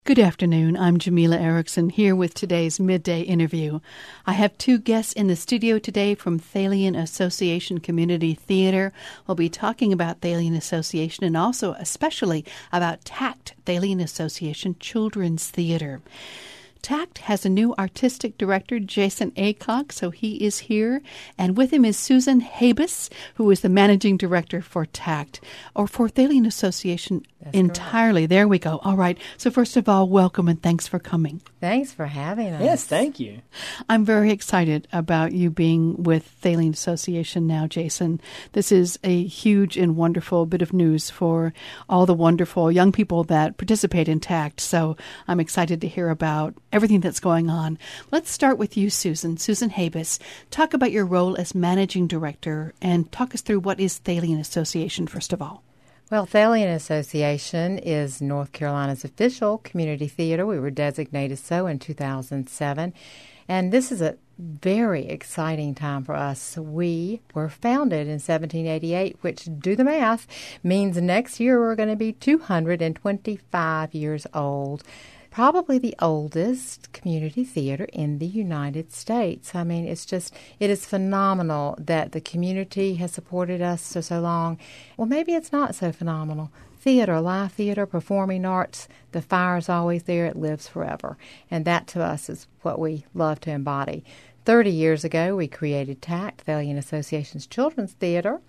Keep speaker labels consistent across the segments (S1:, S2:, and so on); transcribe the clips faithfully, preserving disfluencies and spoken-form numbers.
S1: Good afternoon. I'm Jamila Erickson here with today's Midday Interview. I have two guests in the studio today from Thalian Association Community Theater. We'll be talking about Thalian Association and also especially about TACT, Thalian Association Children's Theater. TACT has a new artistic director, Jason Aycock, so he is here. And with him is Susan Habus, who is the managing director for TACT, or for Thalian Association That's entirely. Correct. There we go. All right. So first of all, welcome and thanks for coming.
S2: Thanks for having us.
S3: Yes, thank you.
S1: I'm very excited about you being with Thalian Association now, Jason. This is a huge and wonderful bit of news for all the wonderful young people that participate in TACT. So I'm excited to hear about everything that's going on. Let's start with you, Susan. Susan Habus. Talk about your role as managing director and talk us through what is Thalian Association, first of all.
S2: Well, Thalian Association is North Carolina's official community theater. We were designated so in two thousand seven. And this is a very exciting time for us. We were founded in seventeen eighty-eight, which, do the math, means next year we're going to be two hundred twenty-five years old. Probably the oldest community theater in the United States. I mean, it's just, it is phenomenal that the community has supported us for so long. Well, maybe it's not so phenomenal. Theater, live theater, performing arts, the fire is always there. It lives forever. And that to us is what we love to embody. Thirty years ago, we created TACT, Thalian Association's Children's Theater.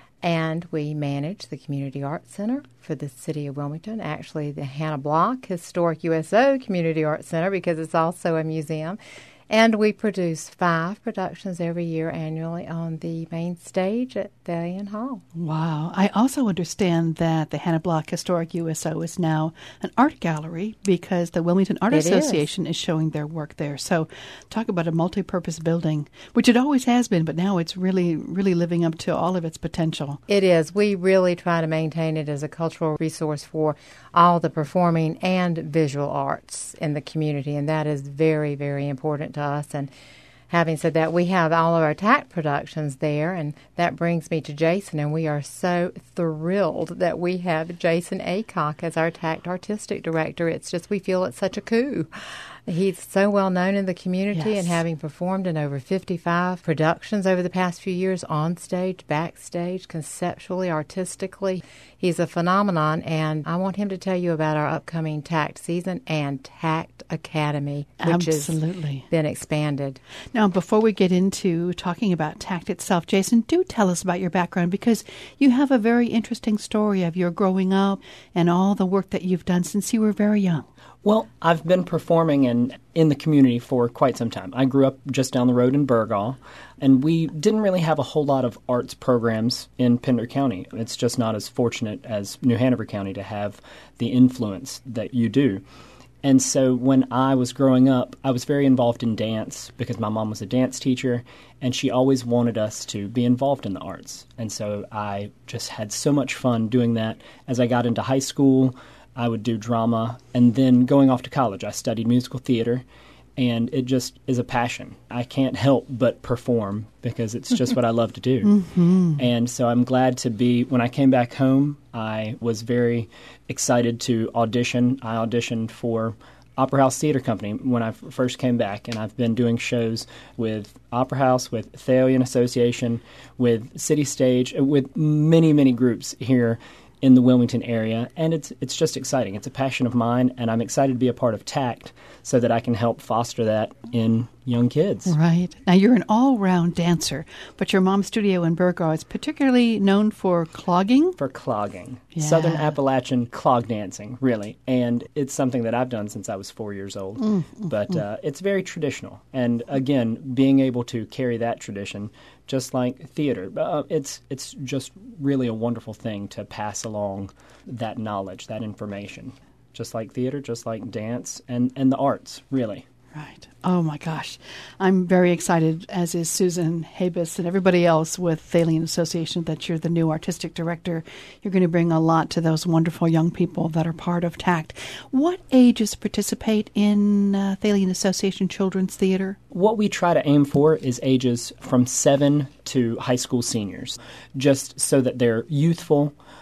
S2: And we manage the Community Arts Center for the city of Wilmington, actually the Hannah Block Historic U S O Community Arts Center, because it's also a museum. And we produce five productions every year annually on the main stage at Thalian Hall.
S1: Wow. I also understand that the Hannah Block Historic U S O is now an art gallery because the Wilmington Art
S2: it
S1: Association
S2: is.
S1: is showing their work there. So talk about a multi-purpose building, which it always has been, but now it's really, really living up to all of its potential.
S2: It is. We really try to maintain it as a cultural resource for all the performing and visual arts in the community, and that is very, very important to us. And having said that, we have all of our TACT productions there, and that brings me to Jason, and we are so thrilled that we have Jason Aycock as our TACT artistic director. It's just, we feel it's such a coup. He's so well known in the community,
S1: yes.
S2: and having performed in over fifty-five productions over the past few years, on stage, backstage, conceptually, artistically, he's a phenomenon, and I want him to tell you about our upcoming TACT season and TACT Academy, which
S1: Absolutely.
S2: has been expanded.
S1: Now, before we get into talking about TACT itself, Jason, do tell us about your background, because you have a very interesting story of your growing up and all the work that you've done since you were very young.
S3: Well, I've been performing in, in the community for quite some time. I grew up just down the road in Burgaw, and we didn't really have a whole lot of arts programs in Pender County. It's just not as fortunate as New Hanover County to have the influence that you do. And so when I was growing up, I was very involved in dance because my mom was a dance teacher, and she always wanted us to be involved in the arts. And so I just had so much fun doing that. As I got into high school, I would do drama, and then going off to college, I studied musical theater, and it just is a passion. I can't help but perform because it's just what I love to do.
S1: Mm-hmm.
S3: And so I'm glad to be, when I came back home, I was very excited to audition. I auditioned for Opera House Theater Company when I f- first came back, and I've been doing shows with Opera House, with Thalian Association, with City Stage, with many, many groups here in the Wilmington area, and it's it's just exciting. It's a passion of mine, and I'm excited to be a part of TACT so that I can help foster that in young kids.
S1: Right. Now, you're an all-round dancer, but your mom's studio in Burgaw is particularly known for clogging?
S3: For clogging.
S1: Yeah.
S3: Southern Appalachian clog dancing, really. And it's something that I've done since I was four years old.
S1: Mm, mm,
S3: but
S1: mm.
S3: Uh, it's very traditional. And again, being able to carry that tradition, just like theater, uh, it's it's just really a wonderful thing to pass along that knowledge, that information. Just like theater, just like dance, and, and the arts, really.
S1: Right. Oh, my gosh. I'm very excited, as is Susan Habus and everybody else with Thalian Association, that you're the new artistic director. You're going to bring a lot to those wonderful young people that are part of TACT. What ages participate in uh, Thalian Association Children's Theater?
S3: What we try to aim for is ages from seven to high school seniors, just so that they're youthful,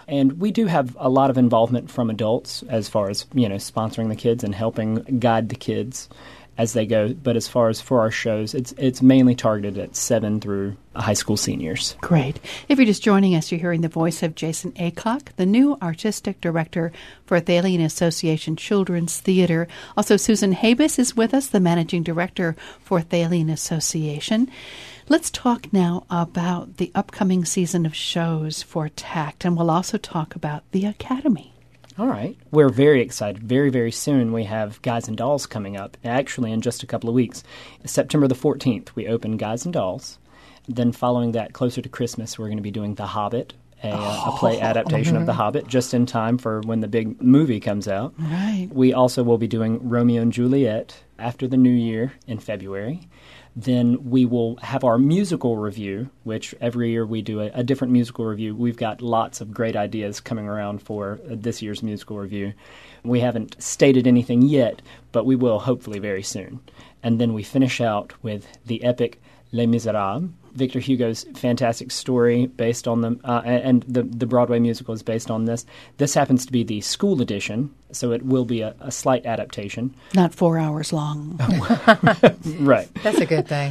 S3: And we do have a lot of involvement from adults as far as, you know, sponsoring the kids and helping guide the kids as they go. But as far as for our shows, it's it's mainly targeted at seven through high school seniors.
S1: Great. If you're just joining us, you're hearing the voice of Jason Aycock, the new artistic director for Thalian Association Children's Theater. Also, Susan Habis is with us, the managing director for Thalian Association. Let's talk now about the upcoming season of shows for TACT, and we'll also talk about the Academy.
S3: All right. We're very excited. Very, very soon we have Guys and Dolls coming up, actually in just a couple of weeks. September the fourteenth, we open Guys and Dolls. Then following that, closer to Christmas, we're going to be doing The Hobbit, a, oh. a play adaptation mm-hmm. of The Hobbit, just in time for when the big movie comes out.
S1: Right.
S3: We also will be doing Romeo and Juliet after the new year in February. Then we will have our musical review, which every year we do a, a different musical review. We've got lots of great ideas coming around for this year's musical review. We haven't stated anything yet, but we will hopefully very soon. And then we finish out with the epic Les Miserables, Victor Hugo's fantastic story based on the, uh, and the, the Broadway musical is based on this. This happens to be the school edition, so it will be a, a slight adaptation.
S1: Not four hours long.
S3: Right.
S2: That's a good thing.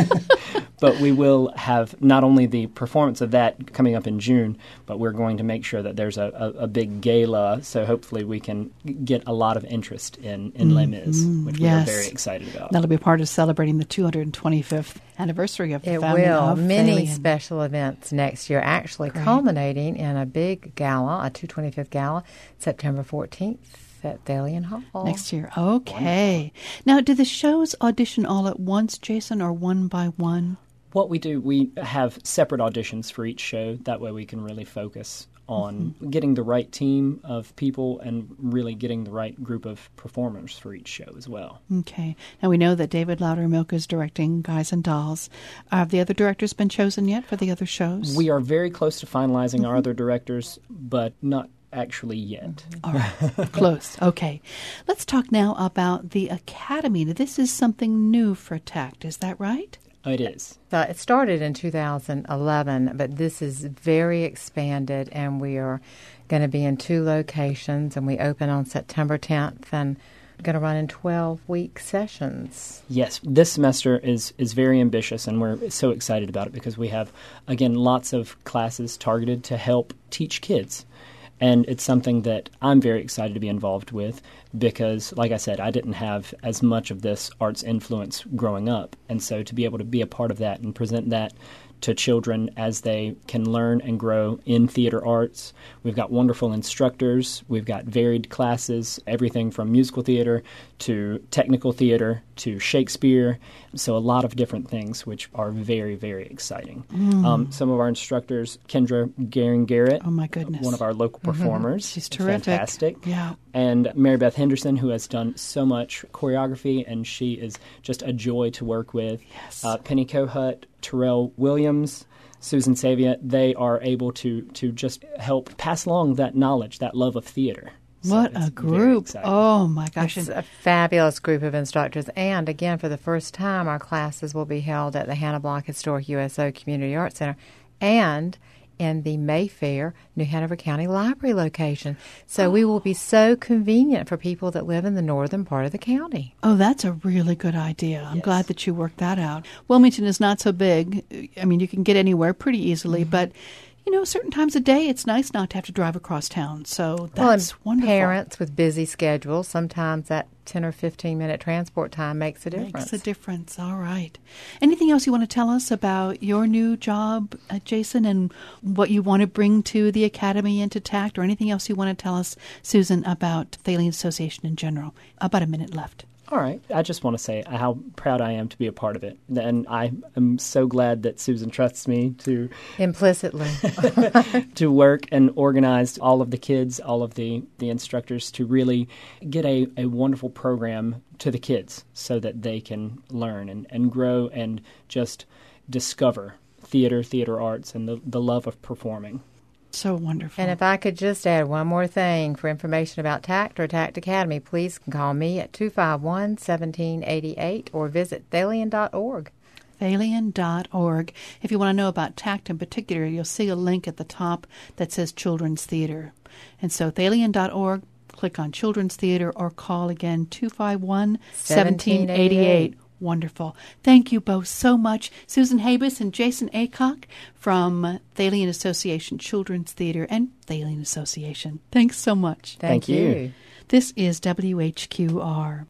S3: But we will have not only the performance of that coming up in June, but we're going to make sure that there's a, a, a big gala, so hopefully we can get a lot of interest in, in mm, Les Mis, which
S1: yes.
S3: we are very excited about.
S1: That'll be part of celebrating the two hundred twenty-fifth anniversary of the
S2: it
S1: founding
S2: will.
S1: of
S2: Many
S1: Thalian.
S2: Special events next year, actually
S1: Great.
S2: Culminating in a big gala, a two hundred twenty-fifth gala, September fourteenth. At Thalian Hall.
S1: Next year. Okay. Wonderful. Now, do the shows audition all at once, Jason, or one by one?
S3: What we do, we have separate auditions for each show. That way we can really focus on mm-hmm. getting the right team of people and really getting the right group of performers for each show as well.
S1: Okay. Now, we know that David Loudermilk is directing Guys and Dolls. Have the other directors been chosen yet for the other shows?
S3: We are very close to finalizing mm-hmm. our other directors, but not actually yet.
S1: All right. Close. Okay. Let's talk now about the Academy. Now, this is something new for TACT. Is that right?
S3: It is.
S2: So it started in two thousand eleven, but this is very expanded, and we are going to be in two locations, and we open on September tenth and going to run in twelve-week sessions.
S3: Yes, this semester is, is very ambitious, and we're so excited about it because we have, again, lots of classes targeted to help teach kids. And it's something that I'm very excited to be involved with because, like I said, I didn't have as much of this arts influence growing up. And so to be able to be a part of that and present that to children as they can learn and grow in theater arts. We've got wonderful instructors. We've got varied classes, everything from musical theater to technical theater to Shakespeare. So a lot of different things, which are very, very exciting. Mm. Um, some of our instructors, Kendra Garing-Garrett.
S1: Oh, my goodness.
S3: One of our local performers.
S1: Mm-hmm. She's terrific.
S3: Fantastic.
S1: Yeah.
S3: And Mary Beth Henderson, who has done so much choreography, and she is just a joy to work with.
S1: Yes.
S3: Uh, Penny Kohut, Terrell Williams, Susan Savia, they are able to to just help pass along that knowledge, that love of theater. So
S1: what a group. Oh, my gosh.
S2: It's a fabulous group of instructors. And, again, for the first time, our classes will be held at the Hannah Block Historic U S O Community Arts Center and in the Mayfair, New Hanover County Library location. So oh. we will be so convenient for people that live in the northern part of the county.
S1: Oh, that's a really good idea. I'm
S3: yes.
S1: glad that you worked that out. Wilmington is not so big. I mean, you can get anywhere pretty easily, mm-hmm. but you know, certain times of day, it's nice not to have to drive across town. So that's
S2: well,
S1: wonderful.
S2: Parents with busy schedules, sometimes that ten or fifteen minute transport time makes a difference.
S1: Makes a difference. All right. Anything else you want to tell us about your new job, uh, Jason, and what you want to bring to the Academy and to TACT, or anything else you want to tell us, Susan, about Thalian Association in general? About a minute left.
S3: All right. I just want to say how proud I am to be a part of it. And I am so glad that Susan trusts me to...
S2: Implicitly.
S3: to work and organize all of the kids, all of the, the instructors to really get a, a wonderful program to the kids so that they can learn and, and grow and just discover theater, theater arts, and the, the love of performing.
S1: So wonderful.
S2: And if I could just add one more thing for information about TACT or TACT Academy, please call me at two five one, one seven eight eight or visit thalian dot org.
S1: thalian dot org. If you want to know about TACT in particular, you'll see a link at the top that says Children's Theater. And so thalian dot org, click on Children's Theater or call again two five one, one seven eight eight. Wonderful. Thank you both so much. Susan Habus and Jason Aycock from Thalian Association Children's Theater and Thalian Association. Thanks so much.
S2: Thank, Thank you. you.
S1: This is W H Q R.